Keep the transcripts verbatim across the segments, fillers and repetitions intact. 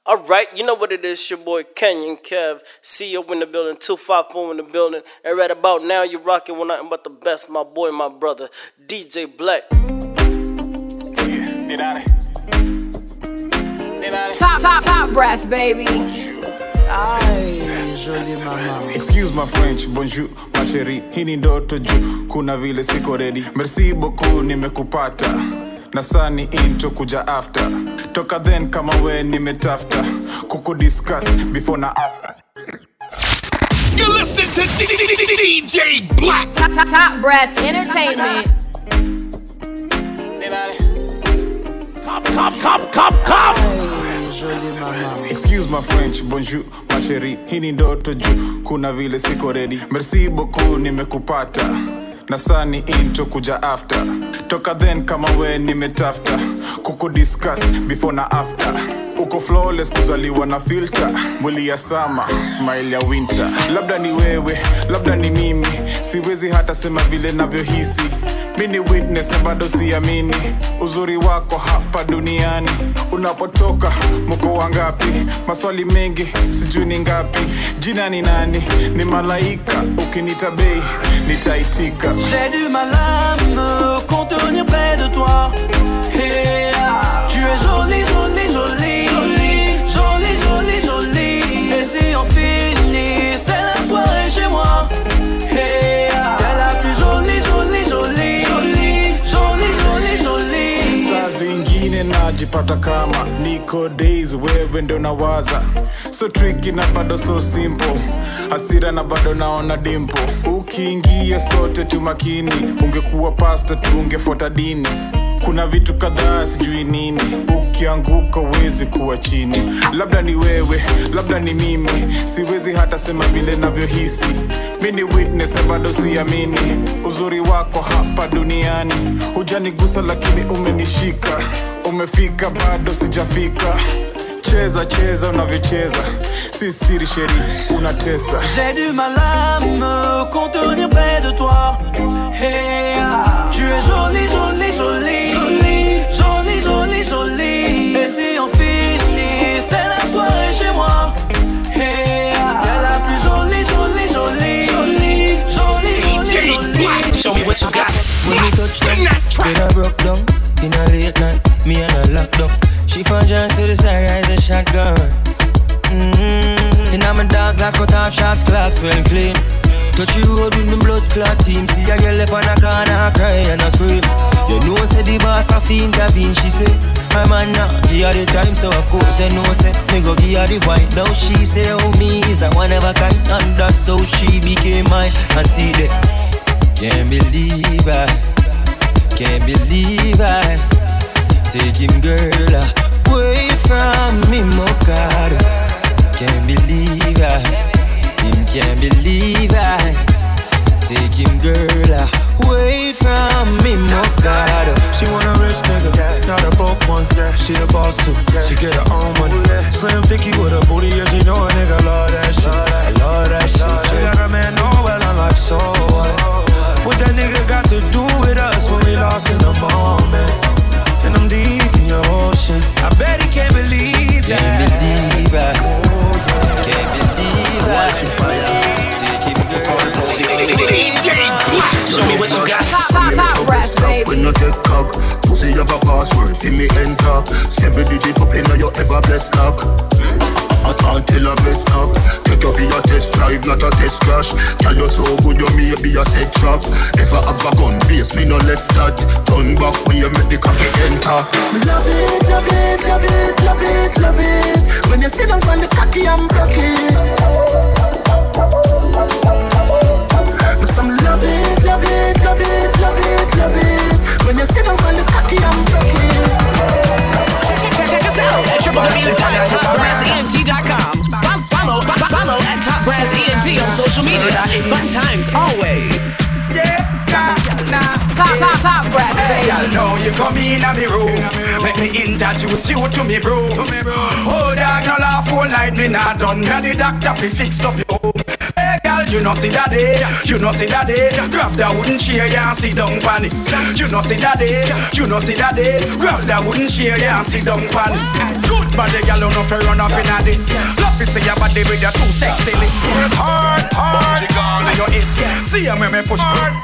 Alright, you know what it is, your boy Kenyon Kev, C E O in the building, two five four in the building, and right about now you're rocking with nothing but the best, my boy, my brother, D J Black. Top, top, top brass, baby. Excuse my French, bonjour, ma chérie. Hii ni ndoto juu, kuna vile siko ready. Merci beaucoup, nimekupata. Na sani into kuja after. Toka then kama we nimetafta. Kuku discuss before na after. You're listening to D J Black. Top, top, top brass entertainment. Cop, cop, cop, cop, cop. Excuse my French, bonjour, ma chérie. Hii ni ndoto juu, kuna vile siko ready. Merci beaucoup, nimekupata. Na sani into kuja after. Toka then kama we nimetafta. Kuku discuss before na after. Uko flawless kuzaliwa na filter. Mwili ya summer, smile ya winter. Labda ni wewe, labda ni mimi. Siwezi hata sema vile navyohisi. Mini witness na bado siamini. Uzuri wako hapa duniani. Unapotoka, mko wangapi? Maswali mengi, sijui ni ngapi. Jina ni nani? Ni malaika. Ukinita bei, nitaitika. J'ai du mal à me contenir près de toi. Hey, ah. Tu es jolie, jolie, jolie. Jolie, jolie, jolie, jolie. Et si on finit, c'est la soirée chez moi. Hey, ah. T'es la plus jolie, jolie, jolie. Jolie, jolie, jolie, jolie. Saa zingine najipata kama niko days wewe ndo nawaza. So tricky na bado so simple. Hasira na bado naona dimpo. Ukiingia sote tu makini. Ungekuwa pasta tu ungefuata dini. Kuna vitu kadhaa sijui nini. Ukianguka uwezi kuwa chini. Labda ni wewe, labda ni mimi. Siwezi hata sema vile navyohisi. Mini witness na bado siamini. Uzuri wako hapa duniani. Hujanigusa lakini umenishika. Umefika bado sijafika. Cheza cheza unavyocheza. Si siri sheri unatesa. J'ai du mal à me contenir près de toi. Hey, ah. Tu es jolie, jolie, jolie. Jolie, jolie, jolie, jolie. Et si on finit, c'est la soirée chez moi. Hey, ah. T'es la plus jolie, jolie, jolie. Jolie, jolie, jolie, jolie. Show me what you got. When we touch down, get her broke down. In a late night, me and her locked up. She found John to the side, ride the shotgun. Mm-hmm. In my dark glass, cut off shots, clocks well clean. Touch you road with the blood clot team. See a girl up on a corner, cry and a scream. You know say the boss a fiend intervene. She say, my man now, give her the time. So of course I know say, me go give her the wine. Now she say, oh me is a one of a kind. And that's how she became mine. And see that, can't believe I, can't believe I take him girl away from me, my God. Can't believe I, him can't believe I take him girl away from me, my God. She want a rich nigga, not a broke one. She a boss too, she get her own money. Slim thicky with a booty, yeah, she know a nigga love that shit. I love that shit. She got a man, know well, I'm like, so what? What that nigga got to do with us when we lost in the moment? And I'm deep in your ocean. I bet he can't believe that. Can't believe I, oh, yeah. Can't believe I take him girl. D J Black. Show me what you got. Top, top, top brass, baby. When you get cock, pussy have a password, see me enter. Seven digit up in your ever blessed lock. I can't tell a best talk. Take you for your test drive, not a test crash. Tell you so good, you may be a set trap. Ever have a gun base, me no left that. Turn back when you make the cocky enter. Love it, love it, love it, love it, love it. When you sit down on the cocky, I'm broken. Some love it, love it, love it, love it, love it. When you sit down on the cocky, I'm broken. Check us out at w w w dot top brass e n t dot com. Follow, follow at Top Brass E N T on social media. Fun times always. Yeah, nah, nah. Top, top, top brass, baby. Y'all know you come in a me room. Let me introduce you to me bro. Oh, dog, no laugh all night, me not done. Now the doctor fi fix up your home. Hey, Girl, you know see daddy, you know see daddy. Grab that wooden chair, yeah, and sit down pan it. You know see daddy, you know see daddy. Grab that wooden chair, yeah, and sit down pan it. Good body, girl, you know fi run up in a this. Love to see your body with your two sexy lips. Work hard, hard, on your hips. See you when me push hard.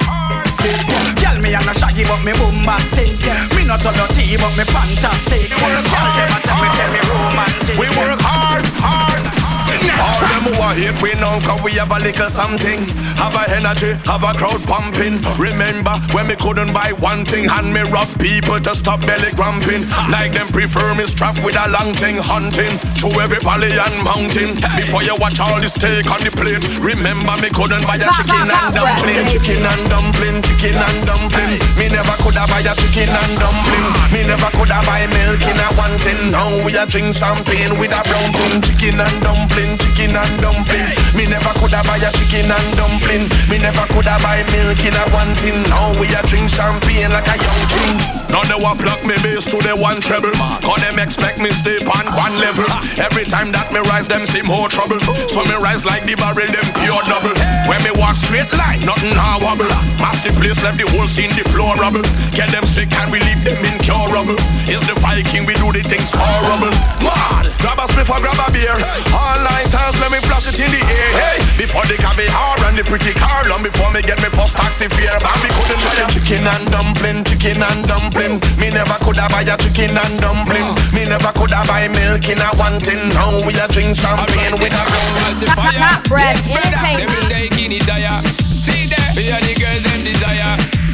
Girl, me a no shaggy but me bombastic. Me not on the tea but me fantastic. Girl, them a tell me say me romantic. We work hard, hard. All them who are hip we know cause we have a little something. Have a energy, have a crowd pumping. Remember when me couldn't buy one thing and me rough people to stop belly cramping. Like them prefer me strapped with a long thing. Hunting through every valley and mountain. Before you watch all the steak on the plate, remember me couldn't buy a chicken and dumpling. Chicken and dumpling, chicken and dumpling. Me never coulda buy a chicken and dumpling. Me never coulda buy milk in a one tin. Now we a drink champagne with a brown tin. Chicken and dumpling, chicken and dumpling. Me never coulda buy a chicken and dumpling. Me never coulda buy milk in a one tin. Now we a drink champagne like a young king. Now they want pluck me bass to the one treble. Cause them expect me stay on one level. Every time that me rise them see more trouble. So me rise like the barrel them pure double. When me walk straight line nothing now wobble. Mass the place left the whole scene deplorable. Get them sick and we leave them incurable. Is the Viking we do the things horrible. Man, grab a spliff or grab a beer. All nighters let me flash it in the air. Hey, before the caviar and the pretty car. Long before me get me first taxi fare. Bambi couldn't try a chicken and dumpling, chicken and dumpling. Me never coulda buy a chicken and dumpling. Me never coulda buy milk in a one tin. Now we a drink champagne with a gun. Top Breath Entertainment. Every day guinea dire. See that? Me and the girls them desire.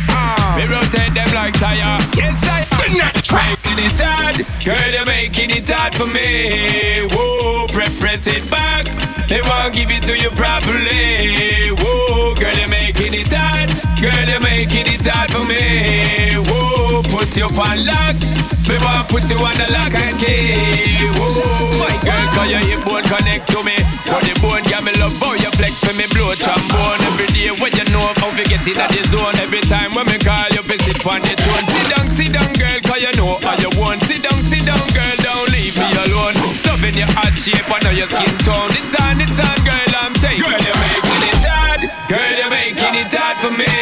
Me rotate them like tire. Yes I making it hard. Girl you're making it hard for me. Whoa, press press it back. They won't give it to you properly. Whoa, girl you're making it hard. Girl you're making it hard for me. Whoa, put you on lock. Me want put you on the lock and key. Whoa, my girl cause your hip bone connect to me. For the bone, yeah me love how you flex for me blow trombone. Every day when you know how to get in the zone. Every time when me call you piss it on the throne. Sit down, sit down girl cause you know how you want. Sit down, sit down girl, don't leave me alone. Loving your hot shape, I know your skin tone. It's on, it's on girl, I'm taking. Girl you're making it hard. Girl you're making it hard for me.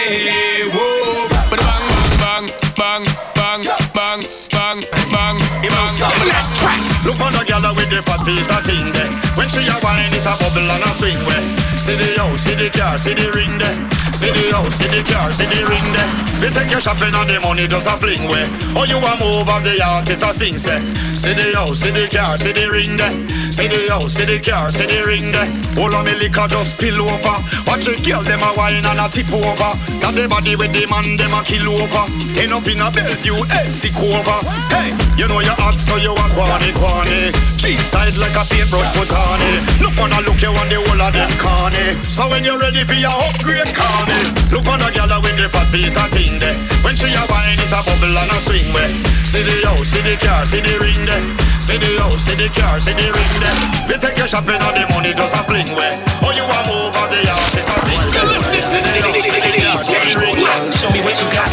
Whoa, but bang, bang, bang, bang, bang, bang, bang. You must stop that track. Look on the girl with the fat piece of thing there. When she a wine it a bubble and a swing way. See the house, see the car, see the ring there. See the house, see the car, see the ring there. We take your shopping and the money just a fling way. Oh you a move of the artist a sing say. See the house, see the car, see the ring there. See the house, see the car, see the ring there. All of me liquor just spill over. Watch the girl them a wine and a tip over. Got the body with the man them a kill over. End up in a Bellevue, hey, sick over. Hey, you know you hot so you a quani quani. Cheese tight like a paintbrush put on it. Look on a look you on the whole of them corny. So when you're ready for your upgrade call me. Look on a girl with the fat piece of thing there. When she a wine it a bubble and a swing way. See the house, see the car, see the ring there. See the house, see the car, see the ring there. We take your shopping and the money just a fling way. Oh you a move of the artist a sing. So listen to D J Black. Show me what you got.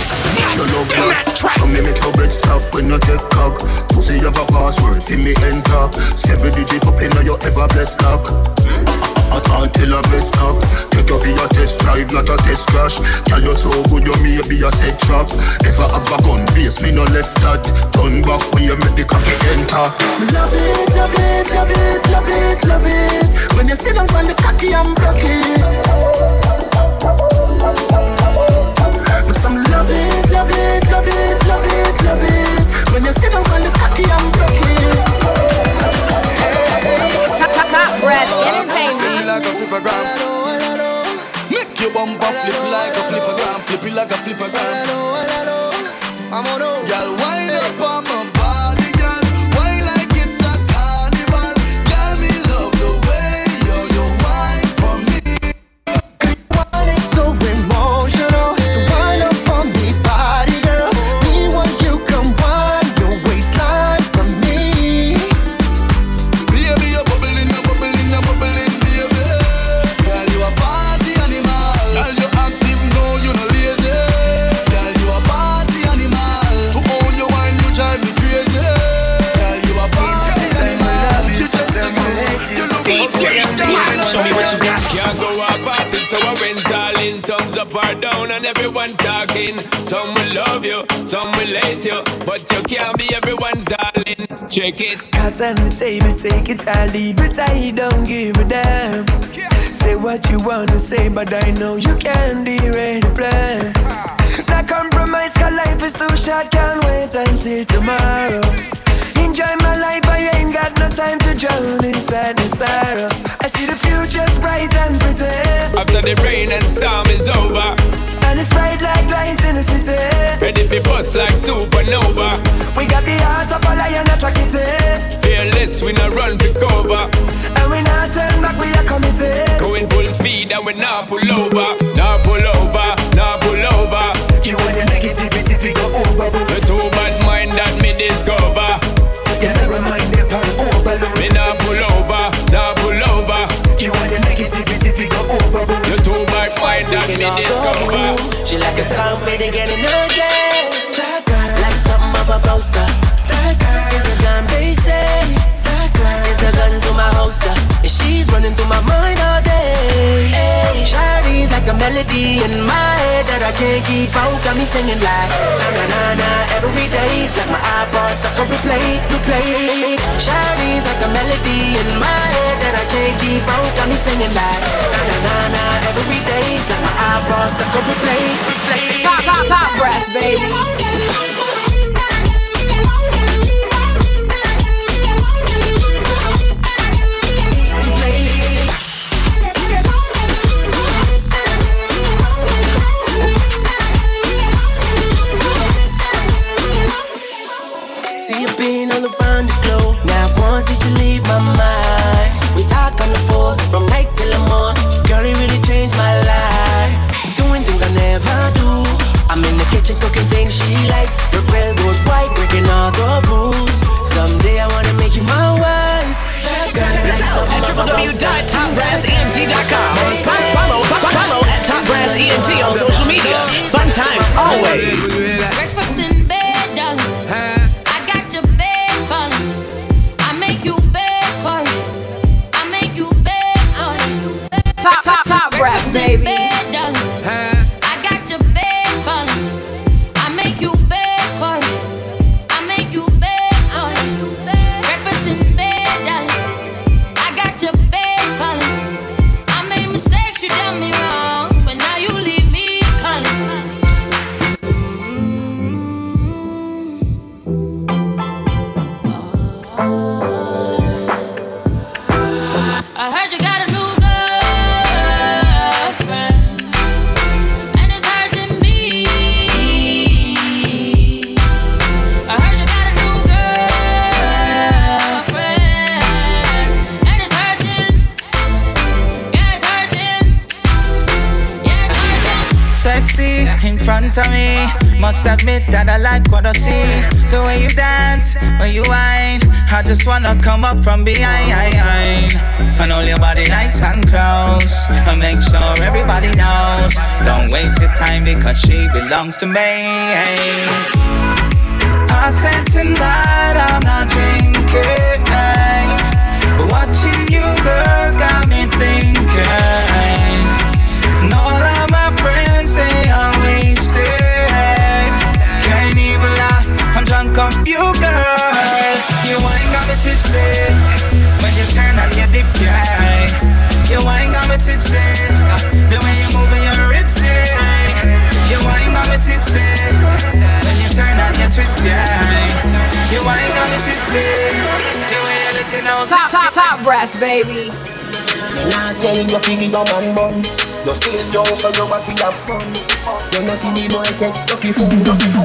Show me make your bread stop when you take cock. Pussy have a password, see me enter. Seven digit up in your ever blessed lock. I can't tell a best cock. Take you for your test drive, not a test crash. Tell you so good you may be a set trap. Never have a gun base, me no left that. Turn back when you make the cocky enter. Love it, love it, love it, love it, love it. When you sit down on the cocky and broke it. Some love it, love it, love it, love it, love it. When you sit down on the cocky and broke it. Top Breath Entertainment. Like a flippergram. Make your bumper flip like a flippergram. Flip it like a flippergram. Girl, wind up on my body, girl. Wine like it's a carnival. Girl, me love the way you you wine for me. Wine is so emotional. So wind up on me body, girl. Me want you come wind your waistline for me. Baby, you're bubbling, you're bubbling, you're bubbling, baby. Girl, you a party animal. Girl, you active, no, you no lazy. Girl, you a party animal. To own your wine, you drive me up or down and everyone's talking. Some will love you, some will hate you, but you can't be everyone's darling. Check it. Cards on the table, take it or leave it. I don't give a damn. Say what you wanna say, but I know you can't derail the plan. Not compromise, cause life is too short. Can't wait until tomorrow. Enjoy my life, I ain't got no time to drown inside the sorrow. I see the future's bright and pretty. After the rain and storm is over, and it's bright like lights in the city. ready for bust like supernova. We got the heart of a lion at Rakiti. Fearless, we not run for cover. And we not turn back, we are committed. Going full speed and we not pull over. Not pull over, not pull over. You want your negativity, we go over. The too bad mind that me discover. You never mind the pan overload. Me not pull over, not pull over. You want your negativity, we go over. The too bad mind that me discover. She like a song played again and again. Like something of a poster. It's a gun, they say. It's a gun to my holster. And she's running through my mind all day. Hey, Shawty's like a melody in my head that I can't keep out. Got me singing like na na na na every day. It's like my iPod stuck on replay, replay. Shawty's like a melody in my head that I can't keep out. Got me singing like na na na na every day. It's like my iPod stuck on replay, replay. Top, top, top brass, baby. Been all around the globe. Now once did you leave my mind? We talk on the phone from night till the morning. Girl, it really changed my life. Doing things I never do. I'm in the kitchen cooking things she likes. We're railroad white, breaking all the rules. Someday I wanna make you my wife. Check us out at w w w dot top brass e n t dot com. Follow, follow at Top Brass E N T on social media. Fun times always. Breakfast in bed, darling. Top, top, top brass, baby. I got your bed falling. I make you bed falling. I make you bed falling. Breakfast in bed, darling. I got your bed falling. I made mistakes, you done me wrong, but now you leave me calling. I heard you got a new in front of me. Must admit that I like what I see. The way you dance, when you whine, I just wanna come up from behind and hold your body nice and close and make sure everybody knows. Don't waste your time because she belongs to me. I said tonight I'm not drinking, but watching you girls got me thinking. And all of my friends, they are wasted. Can't even lie, I'm drunk on you, girl. You ain't got me tipsy when you turn on your dip, yeah. You ain't got me tipsy the way you moving your hips, yeah. You ain't got me tipsy when you turn on your twist, yeah. You ain't got me tipsy the way you looking all top, top, top brass, baby. Me not telling you feel your man bun. You still young so you want to have fun. You know see the boy take you fi food.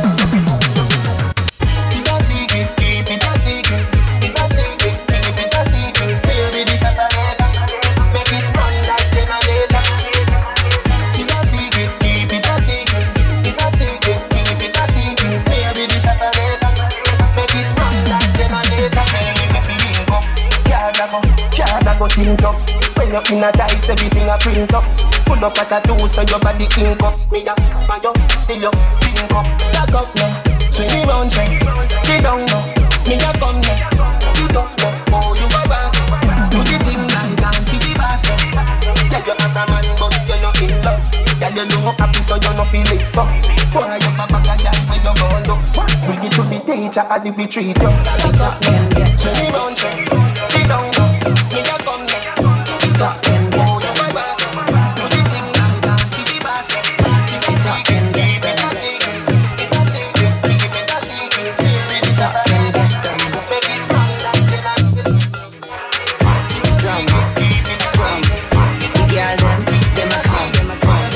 It's a secret, keep it a secret. It's a secret, keep it a secret. Baby this a forever. Make it run like generator. It's a secret, keep it a secret. It's a secret, keep it a secret. Baby this a forever. Make it run like generator. Baby me feeling up. Can't go, can't go think up. When you in a dice, everything a print up. Full up at a two, so your body ink up. Me a man you, till you pink up. Back up now, swing around now. Sit down now, me a come now. Get up now, oh you a boss. Do the thing like dance to the boss. Yeah you have a man, but you not in love. Yeah you know happy so you no feel it so. Why you a bag of girl when you go look? Bring it to the teacher and the retreat you. It up can get to the mountain. Sit down now, me a come now. It up can get to my boss. Do the thing now, to the boss. If it's a secret, keep it a secret. It's a secret, keep it a secret. It is a can get to make it run like Jenna. Drum, keep it a secret. The girl them, them a come, them a come.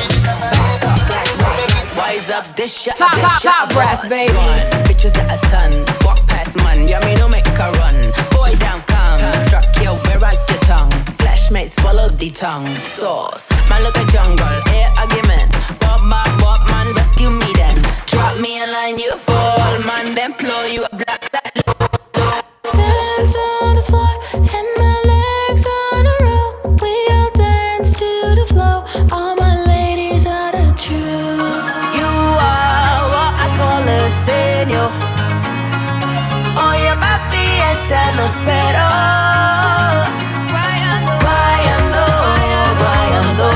Wise up this shot. Top, top, top brass, baby. Bitches that a ton. Walk past man, yeah, me no make a run. Boy down calm, struck you where out your tongue. Flashmates swallow the tongue. Sauce, man look a jungle, air argument. Bob man, bob man, rescue me then. Drop me a line, you fall, man, then blow you a black light. Dance on the floor and my legs on a roll. We all dance to the flow. All my ladies are the truth. You are what I call a señor. Oye papi, echa los peros. Guayando, guayando, guayando,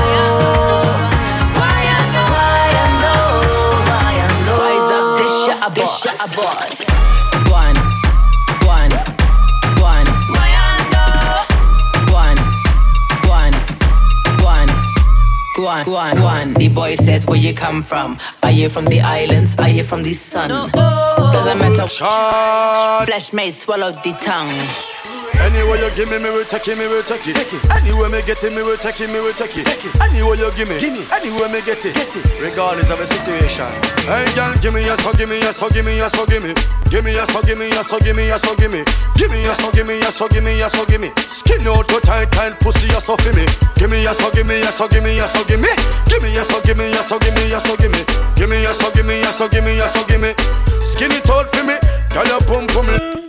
guayando, guayando. Wise up, this shit a boss, this shit a boss. One, one, one. Guayando. One, one, one. One, one, one. The boy says, where you come from? Are you from the islands? Are you from the sun? No. Doesn't matter. Flesh may swallow the tongue. Anyway you give me, me will take it, me will take it. Anyway me get it, me will take it, me will take it. Anyway you give me, anyway me get it. Regardless of the situation. Hey girl, give me a so, give me a so, give me a so, give me. Give me a so, give me a so, give me a so, give me. Give me a so, give me a so, give me a so, give me. Skin out to tight, tight pussy a so for me. Give me a so, give me a so, give me a so, give me. Give me a so, give me a so, give me a so, give me. Give me a so, give me a so, give me a so, give me. Skin it out for me. Girl you pum pum.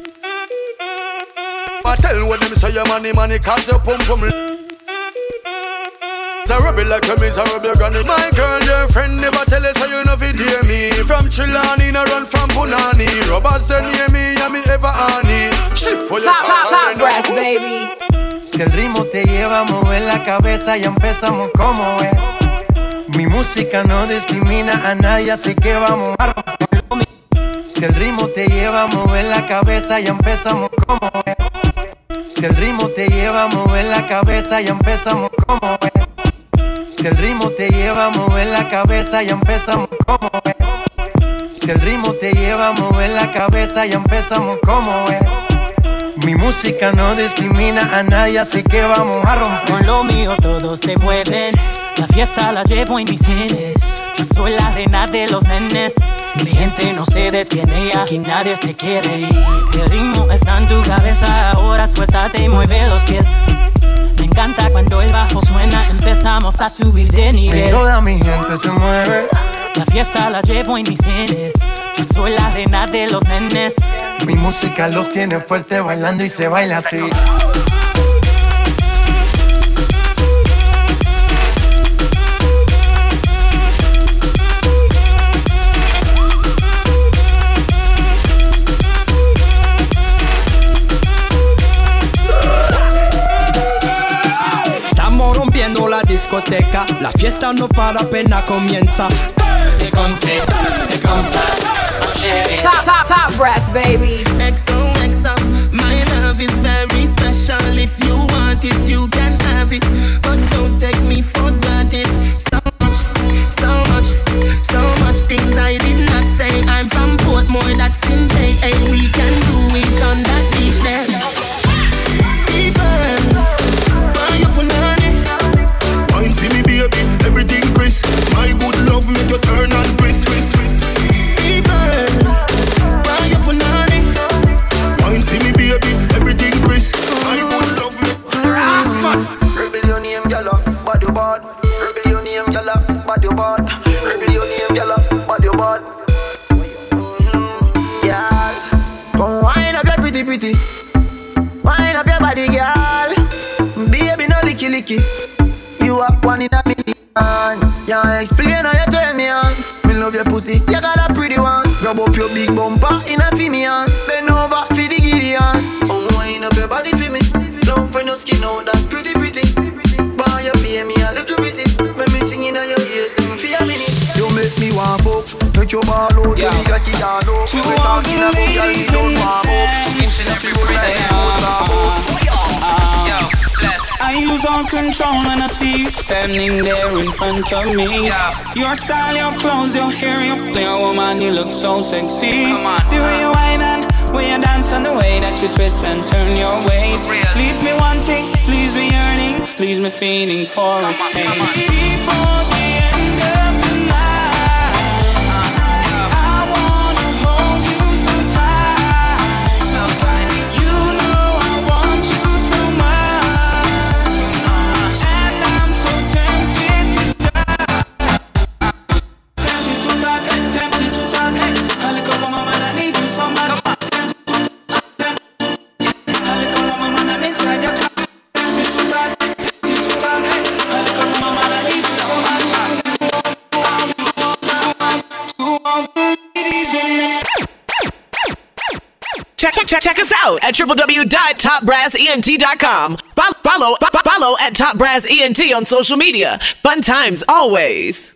I tell when them say your money, money, cause you pum pum. Miserable like a miserable granny. My girl, your friend never tell us how you know fi dear me. From Chilani, no run from Punani. Robbers they near me, and me ever honey. Shift for your Top, top, top brass, baby. Si el ritmo te lleva a mover la cabeza, ya empezamos como es. Mi música no discrimina a nadie, así que vamos a romper. Si el ritmo te lleva a mover la cabeza, ya empezamos como es. Si el ritmo te lleva a mover la cabeza, ya empezamos como es. Si el ritmo te lleva a mover la cabeza, ya empezamos como es. Si el ritmo te lleva a mover la cabeza, ya empezamos como es. Mi música no discrimina a nadie, así que vamos a romper. Con lo mío todos se mueven, la fiesta la llevo en mis genes. Yo soy la reina de los nenes. Mi gente no se detiene y aquí nadie se quiere ir. Si el ritmo está en tu cabeza, ahora suéltate y mueve los pies. Me encanta cuando el bajo suena, empezamos a subir de nivel. Y toda mi gente se mueve. La fiesta la llevo en mis genes. Yo soy la reina de los nenes. Mi música los tiene fuerte bailando y se baila así. La discoteca, la fiesta no para, apenas comienza. C'est comme c'est, c'est comme ça, ma chérie. Top, top, top brass, baby. X O X O, my love is very special. If you want it, you can have it, but don't take me for granted. So much, so much, so much things I did not say. I'm from Portmore, that's in J A. We can do it on that beach there. Fever, buy up on wine see me baby, everything crisp. My good love make you turn and crisp, crisp, crisp. Fever, buy up on honey. Wine see me baby, everything crisp. My good love make Rebel your name, gyal, bad your bad. Rebel your name, gyal, bad your bad. Rebel your name, gyal, bad your bad. Gyal, come wine up your pretty pretty. Wine up your body, gyal. Baby no licky licky. You are one in a million. Yeah, explain how you turn me on. Me love your pussy, you got a pretty one. Grab up your big bumper in a female. Bend over for the Gideon. Oh, wind up your body for me. Don't find your skin out that pretty pretty. Boy, you pay me a little visit. When me singing on your ears, let me feel a minute. You you ball out, you nigga can't know. We talking about girl, we don't warm up. Instead of you like we post our post. Yo, bless. I lose all control when I see you standing there in front of me. Your style, your clothes, your hair, your flair, woman, you look so sexy. The way you whine and way you dance and the way that you twist and turn your waist. Leaves me wanting, leaves me yearning, leaves me feeling for a taste. Before the end of the night, I wanna hold you so tight, so tight. You know I want you so much, and I'm so tempted to die. Tempted to talk, tempted to talk. I look at my mama and I need you so much. Check, check, check, check us out at w w w dot top brass ent dot com. Follow, follow, follow at Top Brass E N T on social media. Fun times always.